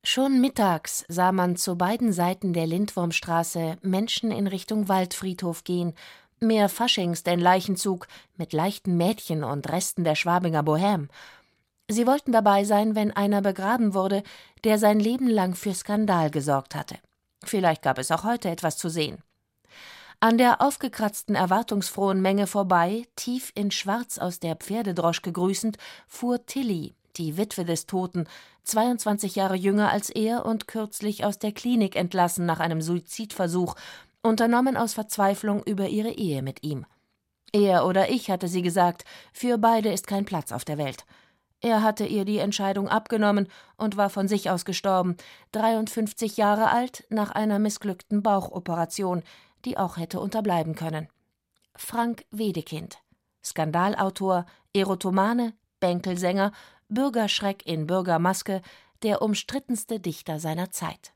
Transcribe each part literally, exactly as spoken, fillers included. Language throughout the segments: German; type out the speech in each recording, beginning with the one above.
Schon mittags sah man zu beiden Seiten der Lindwurmstraße Menschen in Richtung Waldfriedhof gehen, mehr Faschings denn Leichenzug, mit leichten Mädchen und Resten der Schwabinger Bohème. Sie wollten dabei sein, wenn einer begraben wurde, der sein Leben lang für Skandal gesorgt hatte. Vielleicht gab es auch heute etwas zu sehen. An der aufgekratzten, erwartungsfrohen Menge vorbei, tief in Schwarz aus der Pferdedroschke grüßend, fuhr Tilly, die Witwe des Toten, zweiundzwanzig Jahre jünger als er und kürzlich aus der Klinik entlassen nach einem Suizidversuch, unternommen aus Verzweiflung über ihre Ehe mit ihm. Er oder ich, hatte sie gesagt, für beide ist kein Platz auf der Welt. Er hatte ihr die Entscheidung abgenommen und war von sich aus gestorben, dreiundfünfzig Jahre alt, nach einer missglückten Bauchoperation, die auch hätte unterbleiben können. Frank Wedekind, Skandalautor, Erotomane, Bänkelsänger, Bürgerschreck in Bürgermaske, der umstrittenste Dichter seiner Zeit.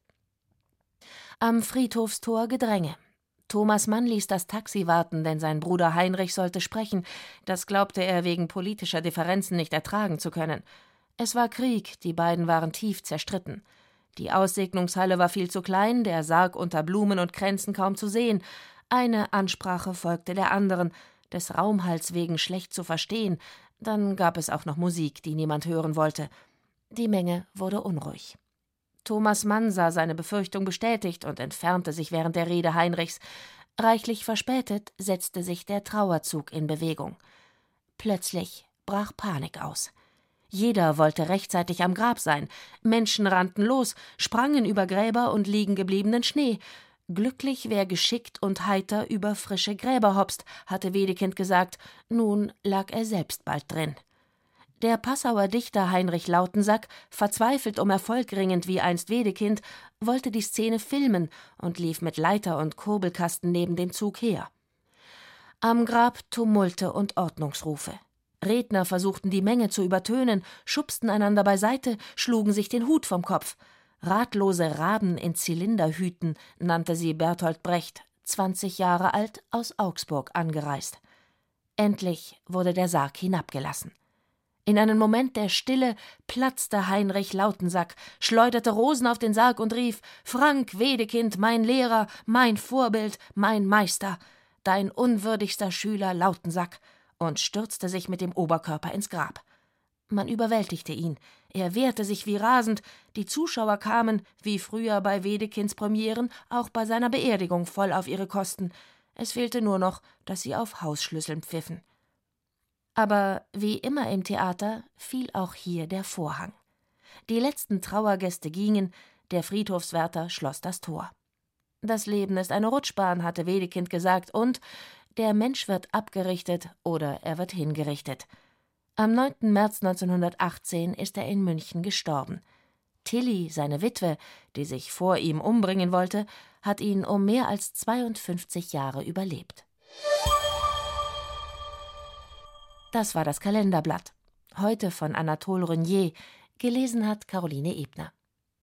Am Friedhofstor Gedränge. Thomas Mann ließ das Taxi warten, denn sein Bruder Heinrich sollte sprechen. Das glaubte er wegen politischer Differenzen nicht ertragen zu können. Es war Krieg, die beiden waren tief zerstritten. Die Aussegnungshalle war viel zu klein, der Sarg unter Blumen und Kränzen kaum zu sehen. Eine Ansprache folgte der anderen, des Raumhalts wegen schlecht zu verstehen. Dann gab es auch noch Musik, die niemand hören wollte. Die Menge wurde unruhig. Thomas Mann sah seine Befürchtung bestätigt und entfernte sich während der Rede Heinrichs. Reichlich verspätet setzte sich der Trauerzug in Bewegung. Plötzlich brach Panik aus. Jeder wollte rechtzeitig am Grab sein. Menschen rannten los, sprangen über Gräber und liegengebliebenen Schnee. Glücklich, wer geschickt und heiter über frische Gräber hopst, hatte Wedekind gesagt. Nun lag er selbst bald drin. Der Passauer Dichter Heinrich Lautensack, verzweifelt um Erfolg ringend wie einst Wedekind, wollte die Szene filmen und lief mit Leiter und Kurbelkasten neben dem Zug her. Am Grab Tumulte und Ordnungsrufe. Redner versuchten die Menge zu übertönen, schubsten einander beiseite, schlugen sich den Hut vom Kopf. Ratlose Raben in Zylinderhüten nannte sie Bertolt Brecht, zwanzig Jahre alt, aus Augsburg angereist. Endlich wurde der Sarg hinabgelassen. In einem Moment der Stille platzte Heinrich Lautensack, schleuderte Rosen auf den Sarg und rief: »Frank Wedekind, mein Lehrer, mein Vorbild, mein Meister, dein unwürdigster Schüler Lautensack«, und stürzte sich mit dem Oberkörper ins Grab. Man überwältigte ihn. Er wehrte sich wie rasend. Die Zuschauer kamen, wie früher bei Wedekinds Premieren, auch bei seiner Beerdigung voll auf ihre Kosten. Es fehlte nur noch, dass sie auf Hausschlüsseln pfiffen. Aber wie immer im Theater fiel auch hier der Vorhang. Die letzten Trauergäste gingen, der Friedhofswärter schloss das Tor. Das Leben ist eine Rutschbahn, hatte Wedekind gesagt, und der Mensch wird abgerichtet oder er wird hingerichtet. Am neunten März neunzehnhundertachtzehn ist er in München gestorben. Tilly, seine Witwe, die sich vor ihm umbringen wollte, hat ihn um mehr als zweiundfünfzig Jahre überlebt. Das war das Kalenderblatt. Heute von Anatole Renier. Gelesen hat Caroline Ebner.